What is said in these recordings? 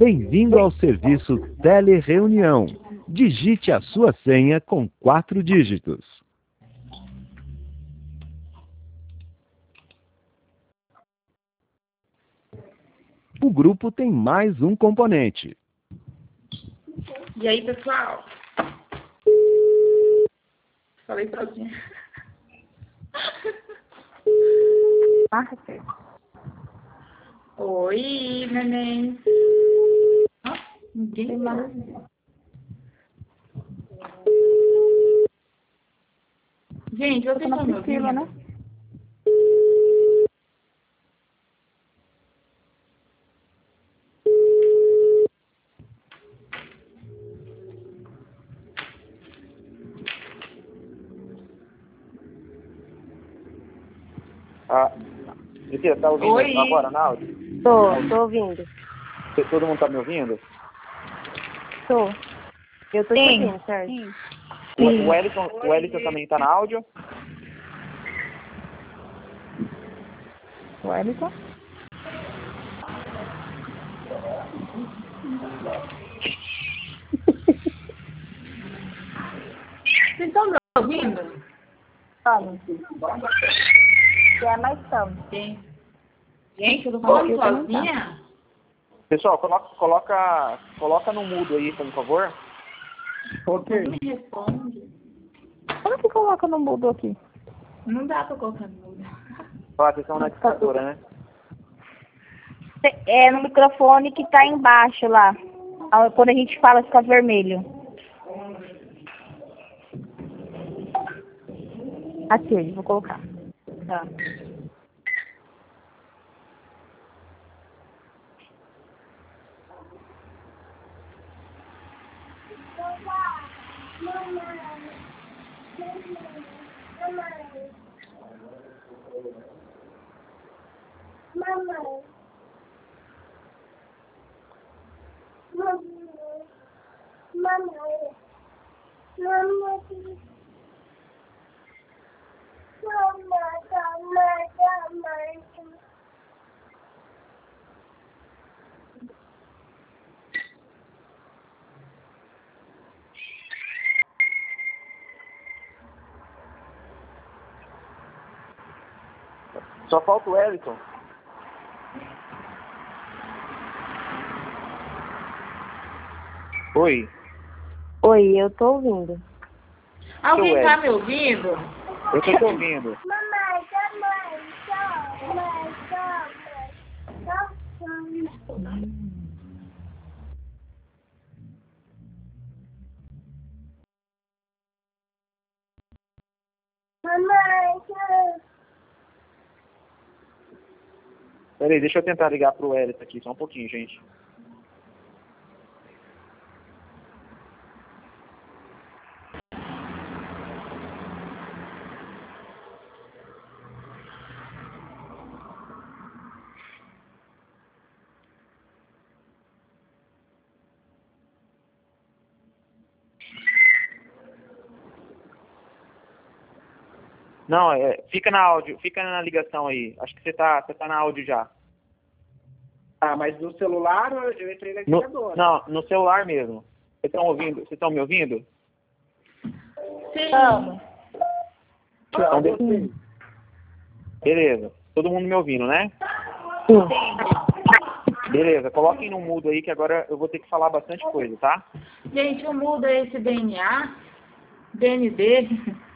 Bem-vindo ao serviço Telereunião. Digite a sua senha com 4 dígitos. O grupo tem mais um componente. E aí, pessoal? Falei sozinha. Oi, neném. Ninguém mais. Gente, vocês estão me ouvindo? Né? Você tá ouvindo Oi. agora na áudio? Tô ouvindo. Todo mundo tá me ouvindo? Tô. Eu tô te ouvindo, certo? O Wellington também tá na áudio? O Wellington? Vocês estão me ouvindo? Estamos. Mas estamos. Gente, eu tô falando sozinha? Pessoal, coloca no mudo aí, por favor. Ok. Não me responde. Como que coloca no mudo aqui? Não dá pra colocar no mudo. Vocês são na discadora, né? É no microfone que tá embaixo lá. Quando a gente fala, fica vermelho. Aqui, vou colocar. Tá. Só falta o Wellington. Oi. Oi, eu tô ouvindo. Alguém tá me ouvindo? Eu tô te ouvindo. Peraí, deixa eu tentar ligar pro Wellington aqui, só um pouquinho, gente. Não, fica na áudio, fica na ligação aí. Acho que você tá na áudio já. Ah, mas no celular eu entrei na ligadora. Não, no celular mesmo. Vocês estão me ouvindo? Sim. Então, beleza. Todo mundo me ouvindo, né? Sim. Beleza, coloquem no mudo aí que agora eu vou ter que falar bastante coisa, tá? Gente, o mudo é esse DNA, DND.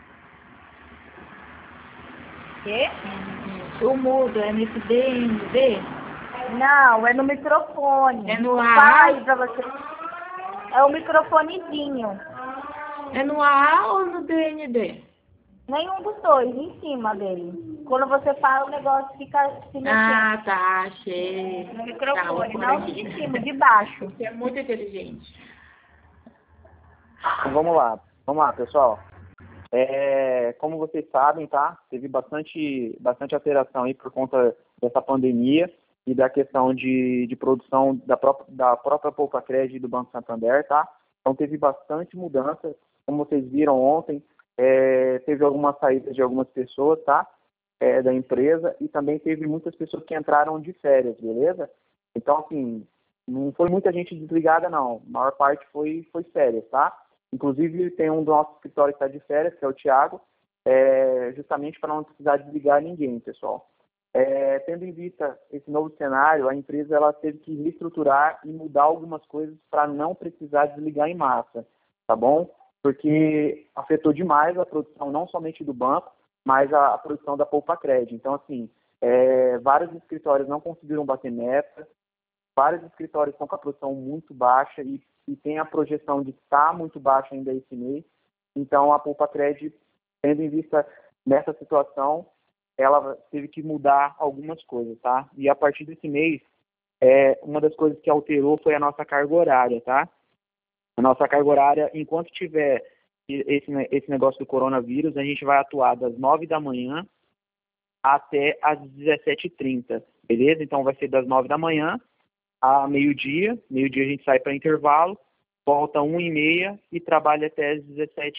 Quê? O mudo é nesse DND? Não, é no microfone. É no Faz AA? pra você. É o microfonezinho. É no AA ou no DND? Nenhum dos dois, em cima dele. Quando você fala, o negócio fica se mexendo. Ah, tá, achei. No microfone, Tá, não de cima, de baixo. Você é muito inteligente. Então, vamos lá, pessoal. Como vocês sabem, tá? Teve bastante alteração aí por conta dessa pandemia e da questão de produção da própria Poupa Crédito e do Banco Santander, tá? Então teve bastante mudança, como vocês viram ontem, teve algumas saídas de algumas pessoas, tá? Da empresa, e também teve muitas pessoas que entraram de férias, beleza? Então, assim, Não foi muita gente desligada, não. A maior parte foi férias, tá? Inclusive, tem um do nosso escritório que está de férias, que é o Thiago, justamente para não precisar desligar ninguém, pessoal. Tendo em vista esse novo cenário, a empresa ela teve que reestruturar e mudar algumas coisas para não precisar desligar em massa, tá bom? Porque afetou demais a produção, não somente do banco, mas a produção da Poupacred. Então, assim, vários escritórios não conseguiram bater meta, vários escritórios estão com a produção muito baixa e tem a projeção de estar muito baixa ainda esse mês. Então, a Poupacred, tendo em vista nessa situação, ela teve que mudar algumas coisas, tá? E a partir desse mês, uma das coisas que alterou foi a nossa carga horária, tá? A nossa carga horária, enquanto tiver esse negócio do coronavírus, a gente vai atuar das 9 da manhã até às 17h30, beleza? Então, vai ser das 9 da manhã a meio-dia a gente sai para intervalo, volta 1h30 e trabalha até às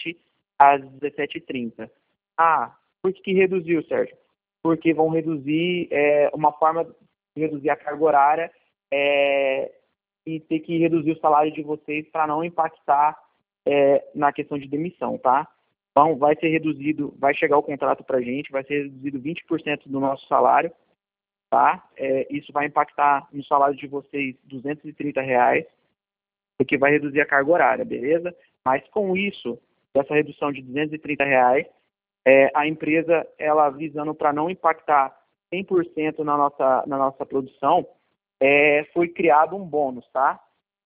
17h30. Por que reduziu, Sérgio? Porque vão reduzir, uma forma de reduzir a carga horária e ter que reduzir o salário de vocês para não impactar na questão de demissão, tá? Então, vai ser reduzido, vai chegar o contrato para a gente, vai ser reduzido 20% do nosso salário, tá? Isso vai impactar no salário de vocês R$230, porque vai reduzir a carga horária, beleza? Mas com isso, dessa redução de R$230, a empresa, ela visando para não impactar 100% na nossa produção, foi criado um bônus, tá?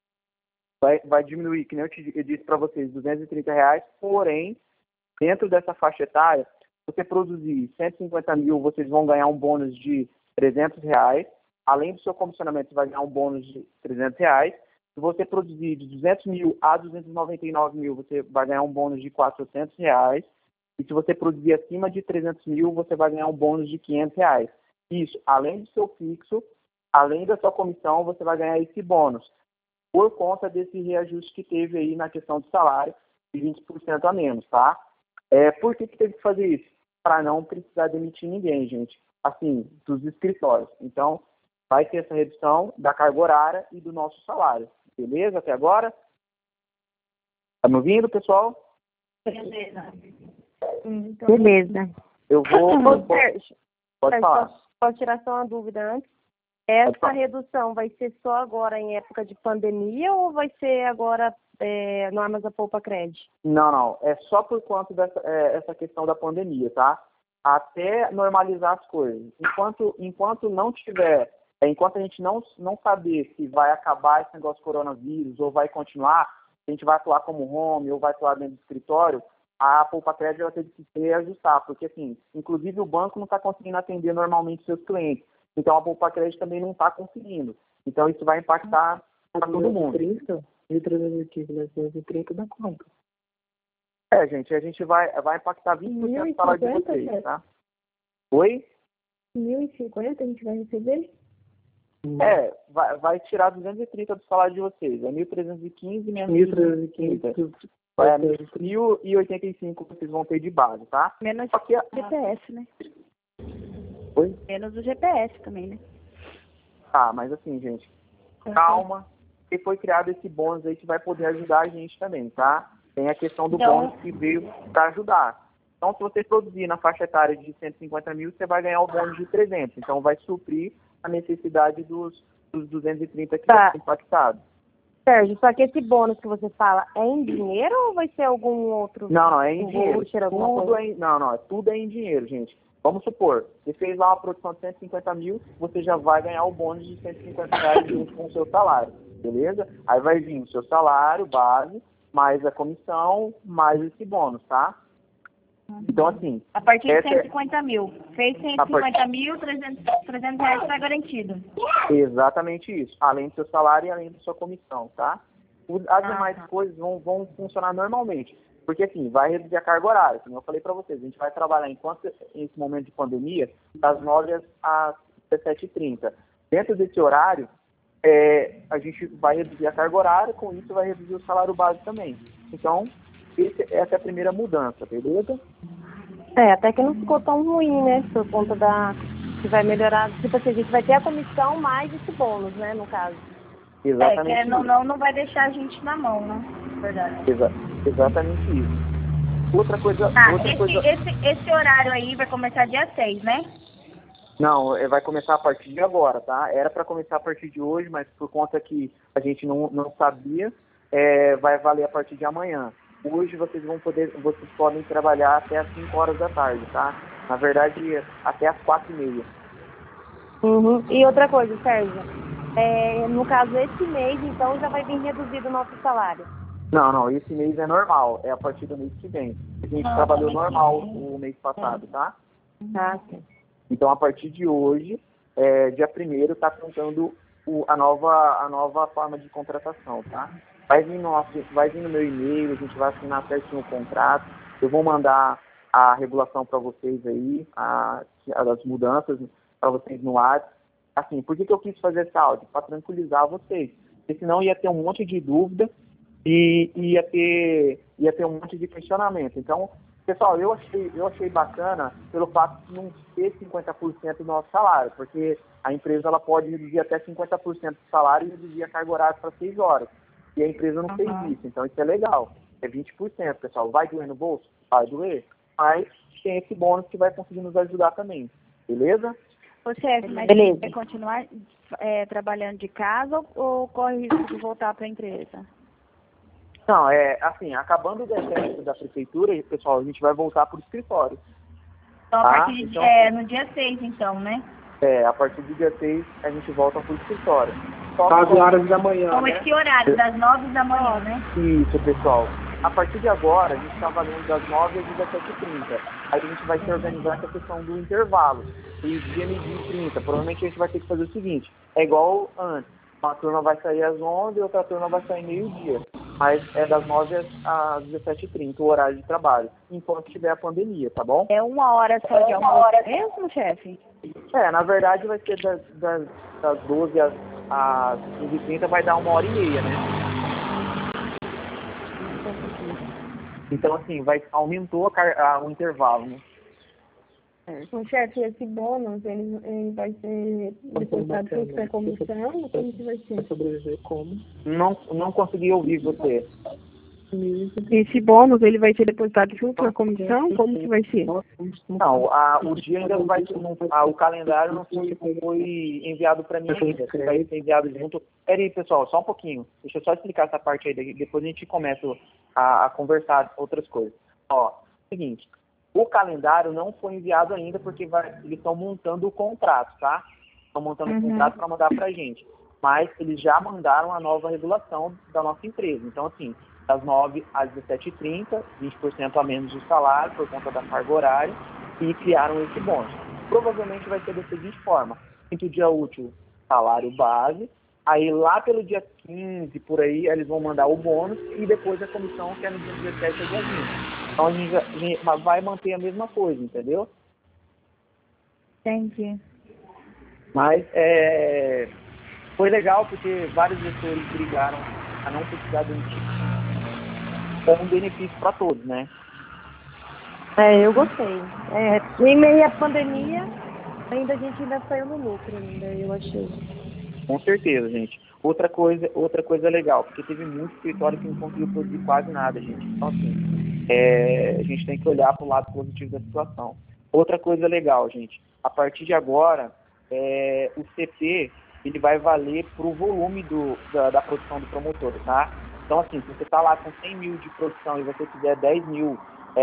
Vai diminuir, que nem eu disse para vocês, R$230, porém, dentro dessa faixa etária, se você produzir 150 mil, vocês vão ganhar um bônus de R$300, além do seu comissionamento, você vai ganhar um bônus de R$300. Se você produzir de 200 mil a 299 mil, você vai ganhar um bônus de R$400. E se você produzir acima de 300 mil, você vai ganhar um bônus de R$500. Isso, além do seu fixo, além da sua comissão, você vai ganhar esse bônus, por conta desse reajuste que teve aí na questão do salário, de 20% a menos, tá? Por que teve que fazer isso? Para não precisar demitir ninguém, gente. Assim, dos escritórios. Então, vai ter essa redução da carga horária e do nosso salário. Beleza? Até agora? Tá me ouvindo, pessoal? Beleza. Beleza. Eu vou... Sérgio, Pode falar. posso tirar só uma dúvida antes? Essa redução vai ser só agora em época de pandemia ou vai ser agora normas da Poupacred? Não. É só por conta dessa questão da pandemia, tá? Até normalizar as coisas. Enquanto não tiver, enquanto a gente não saber se vai acabar esse negócio de coronavírus ou vai continuar, se a gente vai atuar como home ou vai atuar dentro do escritório, a Poupacred ela teve que se reajustar, porque assim, inclusive o banco não está conseguindo atender normalmente seus clientes. Então a Poupacred também não está conseguindo. Então isso vai impactar para todo mundo. 1.330 dá quanto? Gente, a gente vai impactar 20% do salário de vocês, tá? Oi? 1.050 a gente vai receber? Vai tirar 230 do salário de vocês. É 1.315 menos 1.315. 1.085 que vocês vão ter de base, tá? Menos Só que o GPS, né? Oi? Menos o GPS também, né? Mas assim, gente, calma, que foi criado esse bônus aí que vai poder ajudar a gente também, tá? Tem a questão do bônus que veio para ajudar. Então, se você produzir na faixa etária de 150 mil, você vai ganhar o bônus de 300. Então, vai suprir a necessidade dos 230 que estão impactados. Sérgio, só que esse bônus que você fala é em dinheiro ou vai ser algum outro? Não, é em dinheiro. Tudo é em dinheiro, gente. Vamos supor, você fez lá uma produção de 150 mil, você já vai ganhar o bônus de R$150 junto com o seu salário, beleza? Aí vai vir o seu salário base, mais a comissão, mais esse bônus, tá? Então, assim... A partir de 150 mil. Fez 150 mil, R$300 está garantido. Exatamente isso. Além do seu salário e além da sua comissão, tá? As demais coisas vão funcionar normalmente. Porque, assim, vai reduzir a carga horária. Como eu falei para vocês, a gente vai trabalhar nesse momento de pandemia, das 9 às 17h30. Dentro desse horário, a gente vai reduzir a carga horária, com isso vai reduzir o salário base também. Então, essa é a primeira mudança, beleza? Até que não ficou tão ruim, né? Por conta que vai melhorar. Tipo assim, a gente vai ter a comissão mais esse bônus, né? No caso. Exatamente querendo ou isso. não vai deixar a gente na mão, né? Verdade. Exatamente isso. Outra coisa... Esse horário aí vai começar dia 6, né? Não, vai começar a partir de agora, tá? Era para começar a partir de hoje, mas por conta que a gente não sabia, vai valer a partir de amanhã. Hoje vocês podem trabalhar até as 5 horas da tarde, tá? Na verdade, até as 4h30. Uhum. E outra coisa, Sérgio, no caso, esse mês, então, já vai vir reduzido o nosso salário. Não, esse mês é normal, é a partir do mês que vem. A gente trabalhou normal o mês passado, tá? Tá, sim. Então, a partir de hoje, dia 1º, está contando a nova forma de contratação, tá? Vai vir no meu e-mail, a gente vai assinar certinho o contrato, eu vou mandar a regulação para vocês aí, as mudanças para vocês no WhatsApp. Assim, por que eu quis fazer esse áudio? Para tranquilizar vocês, porque senão ia ter um monte de dúvida e ia ter um monte de questionamento. Então, pessoal, eu achei bacana pelo fato de não ter 50% do nosso salário, porque a empresa ela pode reduzir até 50% do salário e reduzir a carga horária para 6 horas. E a empresa não fez isso, então isso é legal. É 20%, pessoal. Vai doer no bolso? Vai doer. Mas tem esse bônus que vai conseguir nos ajudar também. Beleza? Ô, chefe, mas Beleza. vai continuar trabalhando de casa ou corre risco de voltar para a empresa? Não, assim, acabando o decreto da prefeitura, pessoal, a gente vai voltar para o escritório. Então, a Tá? partir de, Então, no dia 6, então, né? a partir do dia 6, a gente volta para o escritório. 9 horas da manhã, Com né? esse horário, das 9 da manhã, né? Isso, pessoal. A partir de agora, a gente está valendo das 9 às 17h30. Aí a gente vai se organizar com a questão do intervalo. E dia 12h30. Provavelmente a gente vai ter que fazer o seguinte. É igual antes. Uma turma vai sair às 11 e outra turma vai sair meio-dia. Mas é das 9 às 17h30, o horário de trabalho. Enquanto tiver a pandemia, tá bom? É 1 hora só de almoço mesmo, chefe? Na verdade vai ser das 12 às 15h30, vai dar 1h30, né? Então, assim, aumentou o intervalo, né? O chefe, esse bônus, ele vai ser depositado junto com a comissão ou como que vai ser? Sobreviver como? Não consegui ouvir você. Esse bônus, ele vai ser depositado junto com a comissão? Como que vai ser? Não, o dia ainda não vai ser, o calendário não foi enviado para mim ainda, vai ser enviado junto. Peraí, pessoal, só um pouquinho, deixa eu só explicar essa parte aí, depois a gente começa a conversar outras coisas. Ó, seguinte, o calendário não foi enviado ainda porque eles estão montando o contrato, tá? Estão montando o contrato para mandar para a gente, mas eles já mandaram a nova regulação da nossa empresa, então assim, das 9 às 17h30, 20% a menos de salário por conta da carga horária, e criaram esse bônus. Provavelmente vai ser da seguinte forma: 5 dia útil, salário base, aí lá pelo dia 15, por aí, eles vão mandar o bônus, e depois a comissão, que é no dia 17 ou dia 20. Então a gente vai manter a mesma coisa, entendeu? Entendi. Mas foi legal porque vários gestores brigaram a não precisar demitir. É um benefício para todos, né? Eu gostei. Em meio à pandemia, a gente ainda saiu no lucro, eu achei. Com certeza, gente. Outra coisa legal, porque teve muito escritório que não conseguiu produzir quase nada, gente. Então, assim, a gente tem que olhar para o lado positivo da situação. Outra coisa legal, gente, a partir de agora, o CP, ele vai valer para o volume da produção do promotor, tá? Então, assim, se você está lá com 100 mil de produção e você fizer 10 mil,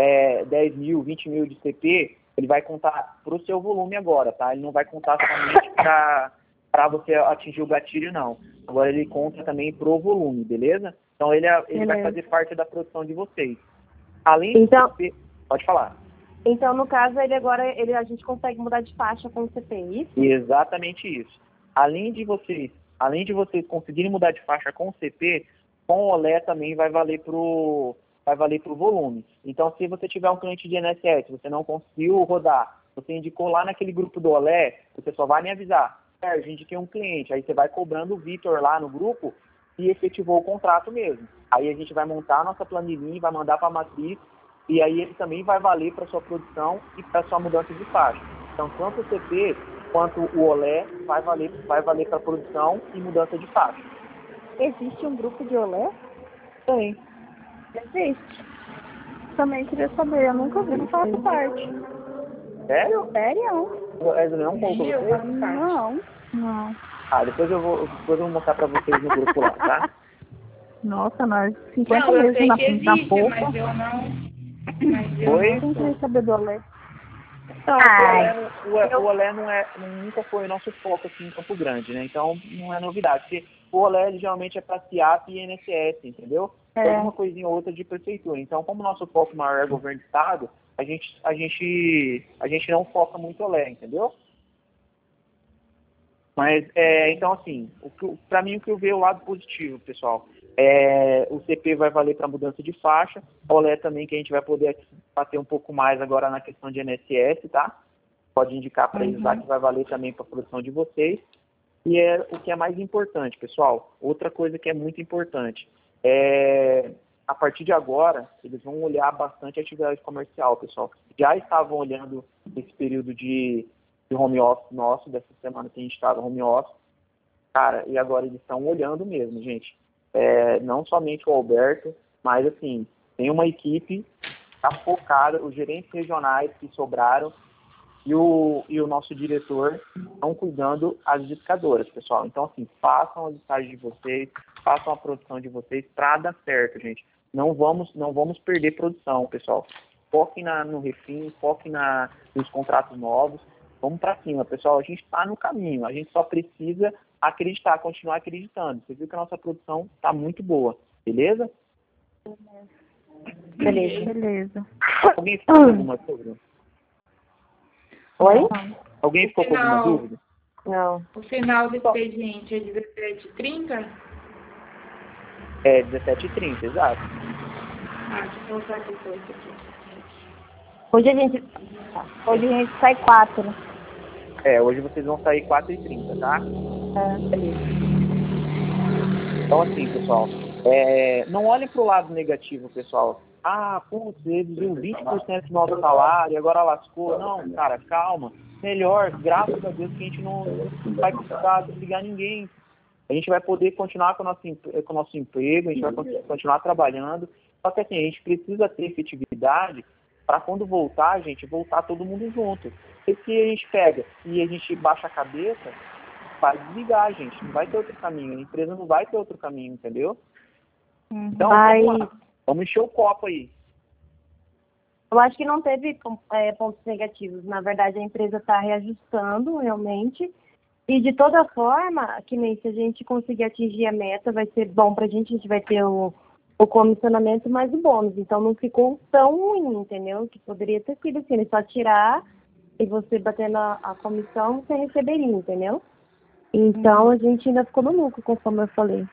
20 mil de CP, ele vai contar para o seu volume agora, tá? Ele não vai contar somente para você atingir o gatilho, não. Agora ele conta também pro volume, beleza? Então ele vai fazer parte da produção de vocês. Além do CP, pode falar. Então, no caso, a gente consegue mudar de faixa com o CP, isso? Exatamente isso. Além de vocês conseguirem mudar de faixa com o CP, com o OLE também vai valer pro volume. Então, se você tiver um cliente de INSS, você não conseguiu rodar, você indicou lá naquele grupo do OLE, você só vai me avisar. Sérgio, indiquei um cliente, aí você vai cobrando o Vitor lá no grupo e efetivou o contrato mesmo. Aí a gente vai montar a nossa planilhinha, vai mandar para a matriz, e aí ele também vai valer para sua produção e para sua mudança de faixa. Então, tanto o CP quanto o OLE vai valer para produção e mudança de faixa. Existe um grupo de olé? Oi. Existe. Também queria saber, eu nunca vi, não faço parte. Sério? Sério? Wesley, não conta Nem eu você? faço parte. Não. Depois eu vou mostrar pra vocês no grupo lá, tá? Nossa, nós 50 Não, eu meses sei na, que na existe, polpa. mas eu não. Mas eu Oi? Quem não queria sou. saber do olé? Não, Ai, o Olé nunca foi o nosso foco aqui em Campo Grande, né? Então não é novidade, porque o Olé ele, geralmente é para CIAP e INSS, entendeu? É. Alguma coisinha ou outra de prefeitura. Então, como o nosso foco maior é governo do estado, a gente não foca muito Olé, entendeu? Mas, então, assim, para mim o que eu vejo é o lado positivo, pessoal. O CP vai valer para mudança de faixa, o Olé também, que a gente vai poder bater um pouco mais agora na questão de INSS, tá? Pode indicar para eles lá que vai valer também para a produção de vocês. E o que é mais importante, pessoal, outra coisa que é muito importante, a partir de agora, eles vão olhar bastante a atividade comercial, pessoal. Já estavam olhando esse período de home office nosso, dessa semana que a gente estava home office, cara, e agora eles estão olhando mesmo, gente. Não somente o Alberto, mas assim, tem uma equipe tá focada, os gerentes regionais que sobraram e o nosso diretor estão cuidando as edificadoras, pessoal. Então, assim, façam as estágios de vocês, façam a produção de vocês para dar certo, gente. Não vamos perder produção, pessoal. Foquem no refim, foquem nos contratos novos. Vamos para cima, pessoal. A gente está no caminho. A gente só precisa acreditar, continuar acreditando. Você viu que a nossa produção está muito boa. Beleza? Beleza. Alguém ficou com alguma dúvida? Oi? Alguém ficou com alguma dúvida? Não. O final do expediente é 17h30? 17h30, exato. Deixa eu colocar depois aqui. Hoje a gente sai 4. Hoje vocês vão sair 4h30, tá? Beleza. Então, assim, pessoal, não olhem para o lado negativo, pessoal. Putz, reduziu 20% do nosso salário, agora lascou. Não, cara, calma. Melhor, graças a Deus que a gente não vai precisar desligar ninguém. A gente vai poder continuar com o nosso emprego, a gente vai continuar trabalhando. Só que, assim, a gente precisa ter efetividade para quando voltar, gente, voltar todo mundo junto. Porque se a gente pega e a gente baixa a cabeça, vai desligar, gente. Não vai ter outro caminho. A empresa não vai ter outro caminho, entendeu? Então, vamos encher o copo aí. Eu acho que não teve pontos negativos. Na verdade, a empresa está reajustando realmente. E de toda forma, que nem se a gente conseguir atingir a meta, vai ser bom para a gente vai ter o comissionamento mais o bônus. Então não ficou tão ruim, entendeu? Que poderia ter sido assim, só tirar e você batendo a comissão, você receberia, entendeu? Então a gente ainda ficou no lucro, conforme eu falei.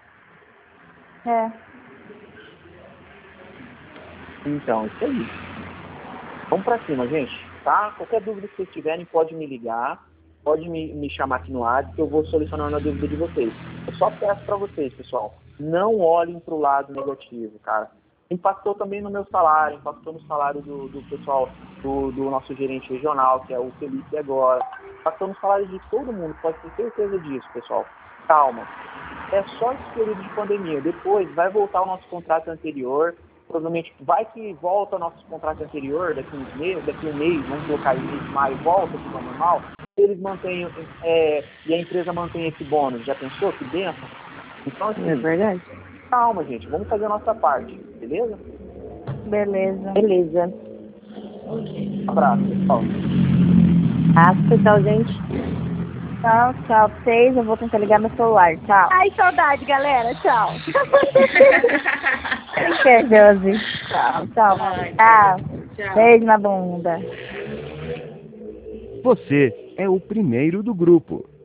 Então, isso aí. Vamos pra cima, gente, tá? Qualquer dúvida que vocês tiverem, pode me ligar, pode me chamar aqui no WhatsApp, que eu vou solucionando a dúvida de vocês. Eu só peço pra vocês, pessoal, não olhem pro lado negativo, cara. Impactou também no meu salário, impactou no salário do pessoal, do nosso gerente regional, que é o Felipe agora. Impactou no salário de todo mundo, pode ter certeza disso, pessoal. Calma. É só esse período de pandemia. Depois vai voltar o nosso contrato anterior. Provavelmente vai que volta o nosso contrato anterior daqui uns meses, daqui um mês, vamos colocar aí mês de maio, volta tudo ao normal. Eles mantêm, e a empresa mantém esse bônus. Já pensou? Que benção? Então, assim, É verdade. calma, gente. Vamos fazer a nossa parte, beleza? Beleza. Um abraço, pessoal. Tchau, gente. Tchau pra vocês. Eu vou tentar ligar meu celular. Tchau. Ai, saudade, galera. Tchau. Que Josi. Tchau. Tchau. Beijo na bunda. Você é o primeiro do grupo.